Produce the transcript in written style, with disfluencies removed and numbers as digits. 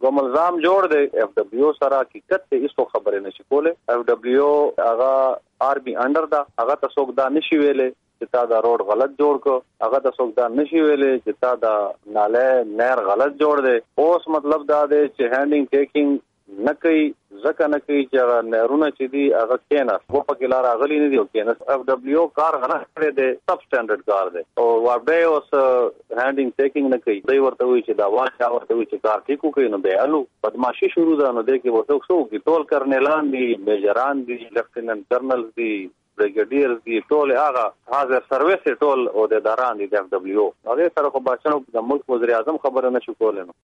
کوم الزام جوړ دی اف دبليو سره حقیقت ته هیڅ خبره نشي کوله. اف دبليو هغه آرمي انډر دا هغه ته څوک دا نشي ویلې چې تا دا روډ غلط جوړ کو, هغه ته څوک دا نشي ویلې چې تا دا ناله نهر غلط جوړ دی. اوس مطلب دا دی چې هانډینګ ټیکینګ نه کوي, ځکه نه کوي چې هغه نهرونه چې دي هغه کېناس و پکې لار اغلی نه دی او کېناس. اف دبليو کار غلط کړی دی, سب سټانډرډ کار دی او وابډه اوس هانډینګ ټیکینګ نه کوي. دوی ورته وایي چې دا واچا ورته وایي چې کار ټیکو کوي نو به الو بدمعشي شروع ده. نو دې کې ورته څو کې ټول کرنلان دي, میجران دي, لیفټیننټ کرنل دي, بریګیډیر دي, ټول هغه حاضر سرویس ټول او د اداران دي د اف دبليو. هغه سره خو بچنو د ملک وزیر اعظم خبره نشو کولای.